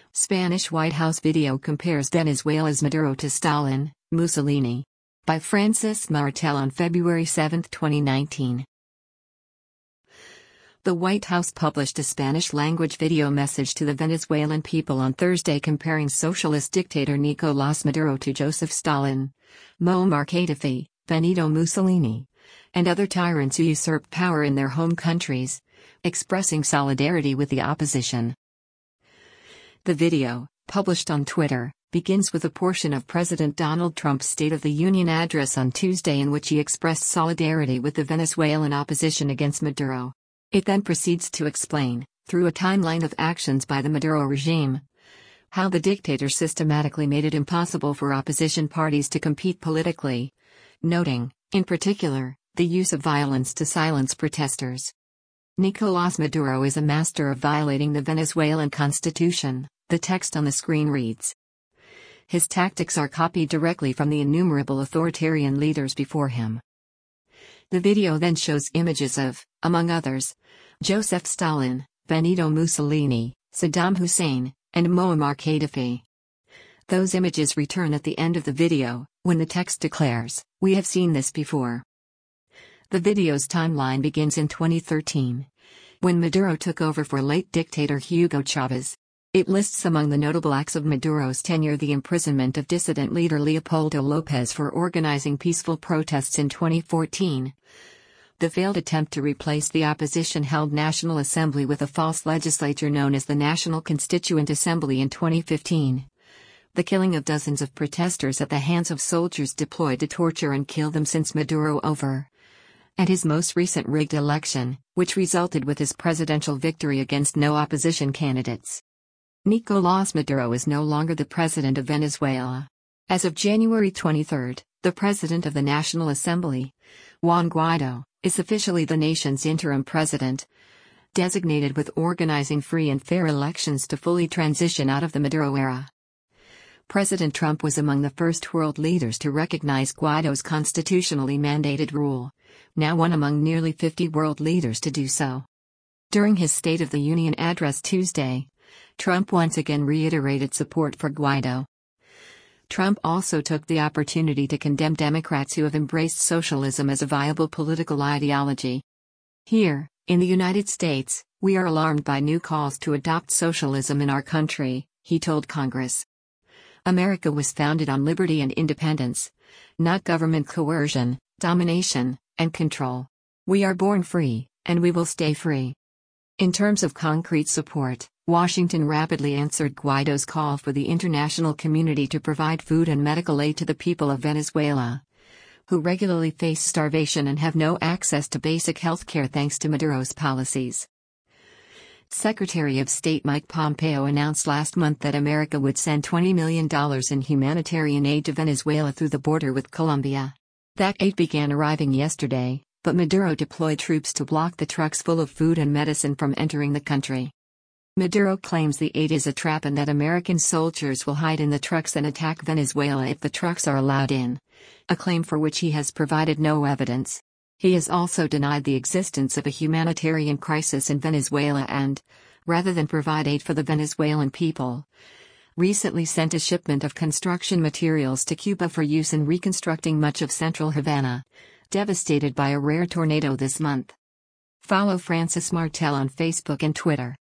Spanish White House video compares Venezuela's Maduro to Stalin, Mussolini. By Francis Martel on February 7, 2019. The White House published a Spanish-language video message to the Venezuelan people on Thursday comparing socialist dictator Nicolás Maduro to Joseph Stalin, Muammar Gaddafi, Benito Mussolini, and other tyrants who usurped power in their home countries, expressing solidarity with the opposition. The video, published on Twitter, begins with a portion of President Donald Trump's State of the Union address on Tuesday in which he expressed solidarity with the Venezuelan opposition against Maduro. It then proceeds to explain, through a timeline of actions by the Maduro regime, how the dictator systematically made it impossible for opposition parties to compete politically, noting, in particular, the use of violence to silence protesters. Nicolás Maduro is a master of violating the Venezuelan constitution, the text on the screen reads. His tactics are copied directly from the innumerable authoritarian leaders before him. The video then shows images of, among others, Joseph Stalin, Benito Mussolini, Saddam Hussein, and Muammar Gaddafi. Those images return at the end of the video, when the text declares, "We have seen this before." The video's timeline begins in 2013, when Maduro took over for late dictator Hugo Chavez. It lists among the notable acts of Maduro's tenure the imprisonment of dissident leader Leopoldo López for organizing peaceful protests in 2014, the failed attempt to replace the opposition-held National Assembly with a false legislature known as the National Constituent Assembly in 2015, the killing of dozens of protesters at the hands of soldiers deployed to torture and kill them since Maduro over, and his most recent rigged election, which resulted with his presidential victory against no opposition candidates. Nicolás Maduro is no longer the president of Venezuela. As of January 23, the president of the National Assembly, Juan Guaidó, is officially the nation's interim president, designated with organizing free and fair elections to fully transition out of the Maduro era. President Trump was among the first world leaders to recognize Guaidó's constitutionally mandated rule, now one among nearly 50 world leaders to do so. During his State of the Union address Tuesday, Trump once again reiterated support for Guaidó. Trump also took the opportunity to condemn Democrats who have embraced socialism as a viable political ideology. Here, in the United States, we are alarmed by new calls to adopt socialism in our country, he told Congress. America was founded on liberty and independence, not government coercion, domination, and control. We are born free, and we will stay free. In terms of concrete support, Washington rapidly answered Guaidó's call for the international community to provide food and medical aid to the people of Venezuela, who regularly face starvation and have no access to basic health care thanks to Maduro's policies. Secretary of State Mike Pompeo announced last month that America would send $20 million in humanitarian aid to Venezuela through the border with Colombia. That aid began arriving yesterday, but Maduro deployed troops to block the trucks full of food and medicine from entering the country. Maduro claims the aid is a trap and that American soldiers will hide in the trucks and attack Venezuela if the trucks are allowed in, a claim for which he has provided no evidence. He has also denied the existence of a humanitarian crisis in Venezuela and, rather than provide aid for the Venezuelan people, recently sent a shipment of construction materials to Cuba for use in reconstructing much of central Havana, devastated by a rare tornado this month. Follow Francis Martel on Facebook and Twitter.